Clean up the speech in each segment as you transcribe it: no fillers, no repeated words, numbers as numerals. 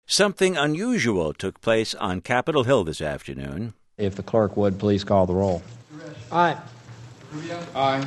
Something unusual took place on Capitol Hill this afternoon. If the clerk would please call the roll. Aye. Rubio? Aye.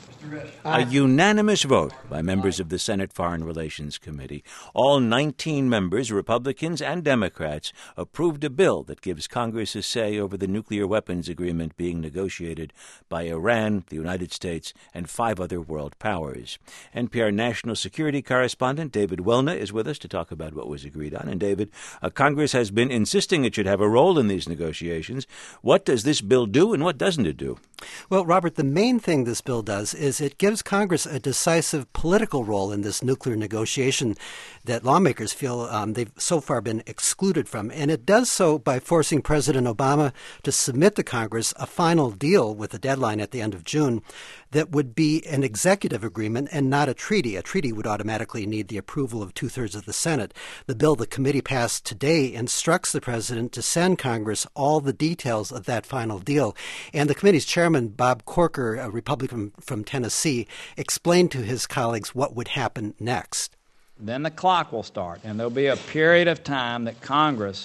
A unanimous vote by members of the Senate Foreign Relations Committee. All 19 members, Republicans and Democrats, approved a bill that gives Congress a say over the nuclear weapons agreement being negotiated by Iran, the United States, and 5 other world powers. NPR national security correspondent David Welna is with us to talk about what was agreed on. And David, Congress has been insisting it should have a role in these negotiations. What does this bill do and what doesn't it do? Well, Robert, the main thing this bill does is it gives Congress a decisive political role in this nuclear negotiation that lawmakers feel they've so far been excluded from. And it does so by forcing President Obama to submit to Congress a final deal with a deadline at the end of June that would be an executive agreement and not a treaty. A treaty would automatically need the approval of 2/3 of the Senate. The bill the committee passed today instructs the president to send Congress all the details of that final deal. And the committee's chairman, Bob Corker, a Republican from Tennessee, explained to his colleagues what would happen next. Then the clock will start, and there'll be a period of time that Congress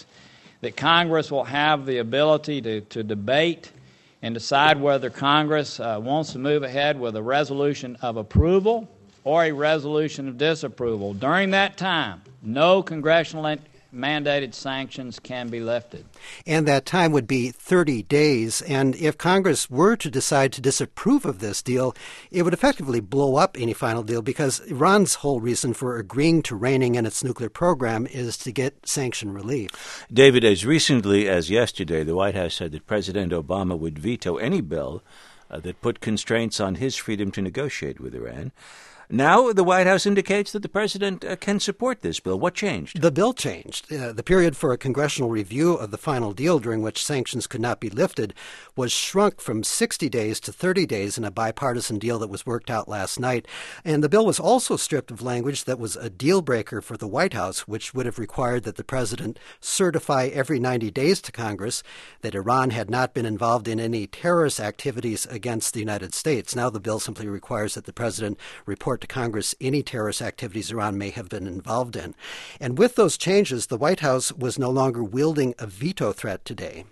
will have the ability to debate and decide whether Congress wants to move ahead with a resolution of approval or a resolution of disapproval. During that time, no congressional mandated sanctions can be lifted. And that time would be 30 days. And if Congress were to decide to disapprove of this deal, it would effectively blow up any final deal because Iran's whole reason for agreeing to reining in its nuclear program is to get sanction relief. David, as recently as yesterday, the White House said that President Obama would veto any bill that put constraints on his freedom to negotiate with Iran. Now the White House indicates that the president can support this bill. What changed? The bill changed. The period for a congressional review of the final deal during which sanctions could not be lifted was shrunk from 60 days to 30 days in a bipartisan deal that was worked out last night. And the bill was also stripped of language that was a deal breaker for the White House, which would have required that the president certify every 90 days to Congress that Iran had not been involved in any terrorist activities against the United States. Now the bill simply requires that the president report to Congress any terrorist activities Iran may have been involved in. And with those changes, the White House was no longer wielding a veto threat today.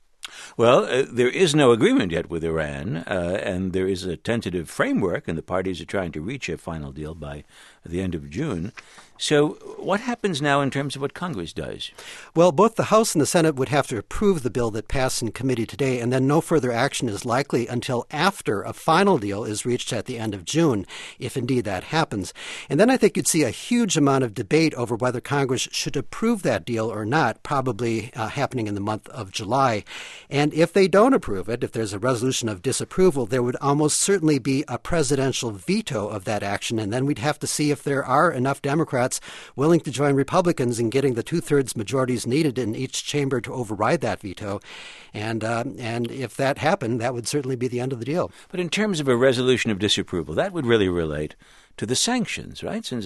Well, there is no agreement yet with Iran, and there is a tentative framework, and the parties are trying to reach a final deal by the end of June. So what happens now in terms of what Congress does? Well, both the House and the Senate would have to approve the bill that passed in committee today, and then no further action is likely until after a final deal is reached at the end of June, if indeed that happens. And then I think you'd see a huge amount of debate over whether Congress should approve that deal or not, probably happening in the month of July. And if they don't approve it, if there's a resolution of disapproval, there would almost certainly be a presidential veto of that action, and then we'd have to see if there are enough Democrats willing to join Republicans in getting the 2/3 majorities needed in each chamber to override that veto. And if that happened, that would certainly be the end of the deal. But in terms of a resolution of disapproval, that would really relate to the sanctions, right? Since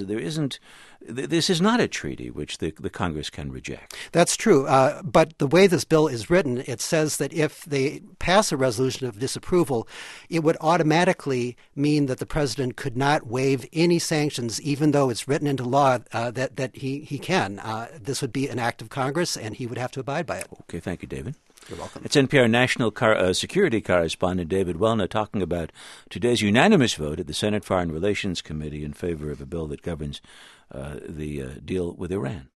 this is not a treaty which the Congress can reject. That's true. But the way this bill is written, it says that if they pass a resolution of disapproval, it would automatically mean that the president could not waive any sanctions, even though it's written into law that he can. This would be an act of Congress, and he would have to abide by it. Okay, thank you, David. You're welcome. It's NPR national security correspondent David Welna talking about today's unanimous vote at the Senate Foreign Relations Committee in favor of a bill that governs the deal with Iran.